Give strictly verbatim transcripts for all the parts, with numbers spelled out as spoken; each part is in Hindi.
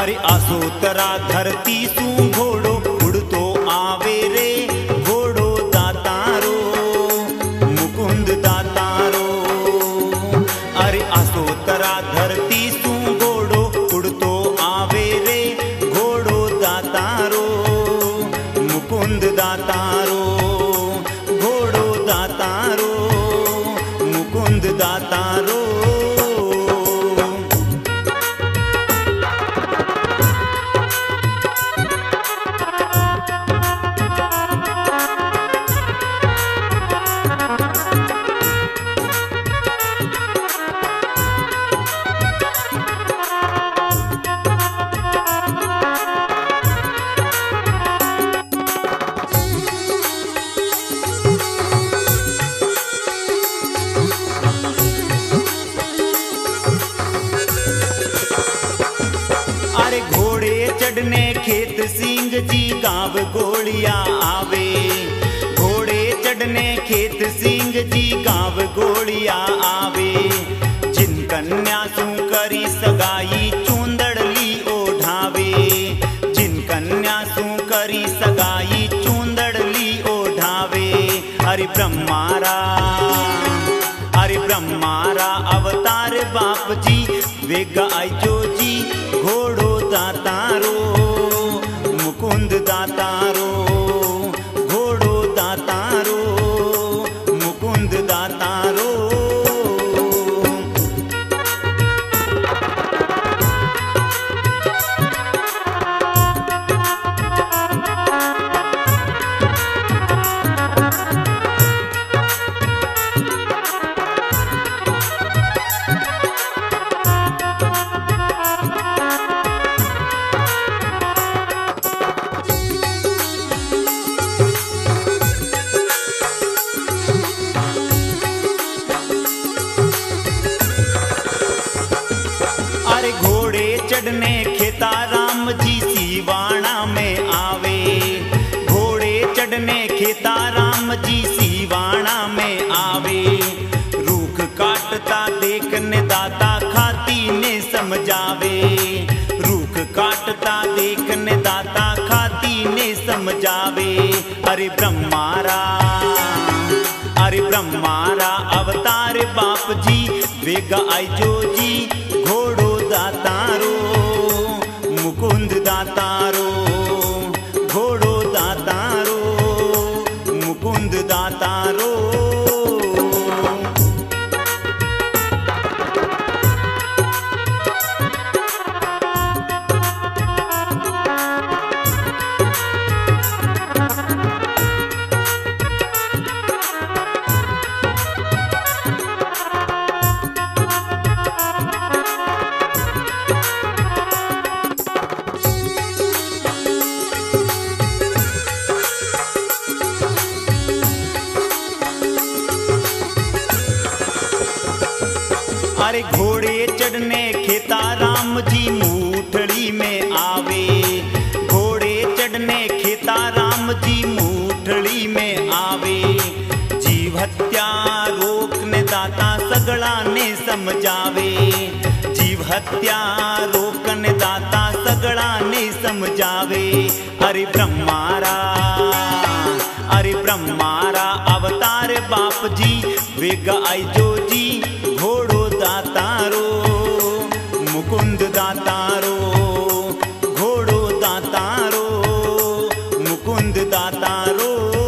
अरे आसोतरा धरती सू घोड़ो उड़तो आवे रे, घोड़ो दातारो मुकुंद दातारो। अरे आसोतरा धरती सू घोड़ो उड़तो आवे रे, घोड़ो दातारो मुकुंद दातारो, घोड़ो दातारो मुकुंद दातारो। अरे घोड़े चढ़ने खेत सिंह जी गाँव गोलिया आवे, घोड़े चढ़ने खेत सिंह जी गाँव गोलिया आवे। जिन कन्या सू करी सगाई चूंदड़ ली ओढ़ावे, जिन कन्या सू करी सगाई चूंदड़ ली ओढ़ावे। अरे ब्रह्मारा अरे ब्रह्मारा अवतार बाप जी वेगा आइजो जी, घोड़ो दातारो मुकुंद दातारो, घोड़ो दातारो मुकुंद दातारो। अरे घोड़े चढ़ने खेता राम जी सीवाणा में आवे, घोड़े चढ़ने खेता राम जी सीवाणा में आवे। रूख काटता देखने दाता खाती ने समझावे, रूख काटता देखने दाता खाती ने समझावे। अरे ब्रह्मारा अरे ब्रह्मारा अवतार बाप जी वेगा आइजो जी, घोड़ो दातारो मुकुंद दातारो, घोड़ो दातारो मुकुंद दातारो। अरे घोड़े चढ़ने खेता राम जी मूठड़ी में आवे, घोड़े चढ़ने खेता राम जी मूठड़ी में आवे। जीव हत्या रोकने दाता सगड़ा ने समझावे, जीव हत्या रोकने दाता सगड़ा ने समझावे। अरे ब्रह्मारा अरे ब्रह्मारा अवतार बाप जी वेगा आइजो जी, घोड़ो दातारो मुकुंद दातारो, घोड़ो दातारो मुकुंद दातारो।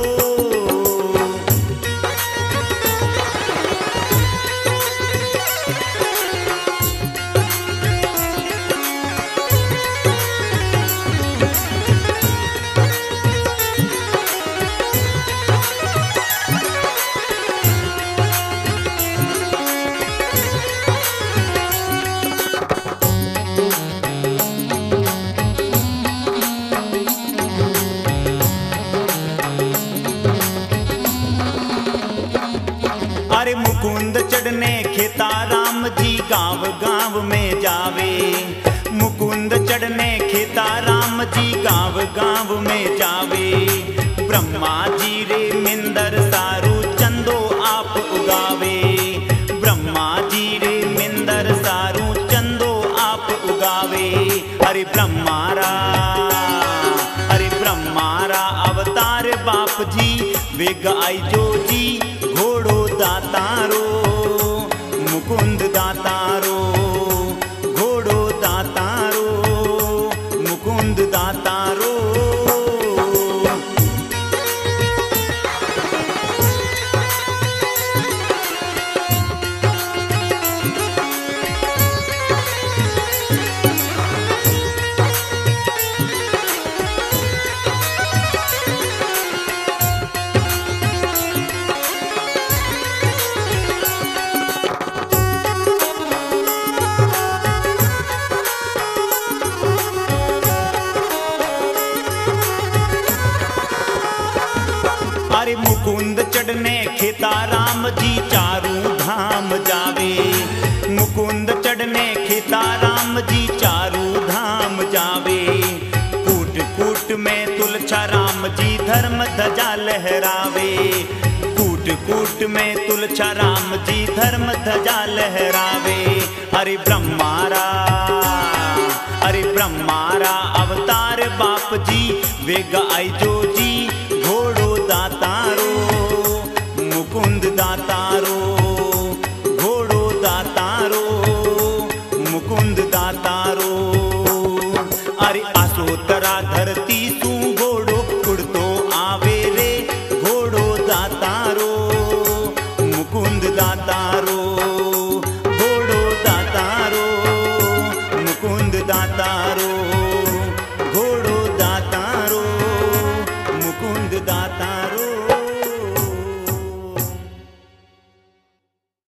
अरे मुकुंद चढ़ने खेता राम जी गाँव गाँव में जावे, मुकुंद चढ़ने खेता राम जी गाँव गाँव में जावे। ब्रह्मा जी रे मिंदर सारू चंदो आप उगावे, ब्रह्मा जी रे मिंदर सारू चंदो आप उगावे। अरे ब्रह्मारा अरे ब्रह्मारा अवतार बाप जी वेग आई जो जी घोड़ो दातारो मुकुंद दातारो घोड़ो दातारो मुकुंद दातारो। अरे मुकुंद चढ़ने खेता राम जी चारों धाम जावे मुकुंद चढ़ने खेता राम जी चारों धाम जावे कूट कूट में तुलछा राम जी धर्म ध्वजा लहरावे कूट कूट में तुलछा राम जी धर्म ध्वजा लहरावे। अरे ब्रह्मारा अरे ब्रह्मारा अवतार बाप जी वेग आई जो जी घोड़ो दातारो मुकुंद दातारो घोड़ो दातारो मुकुंद दातारो। अरे आसोतरा धरती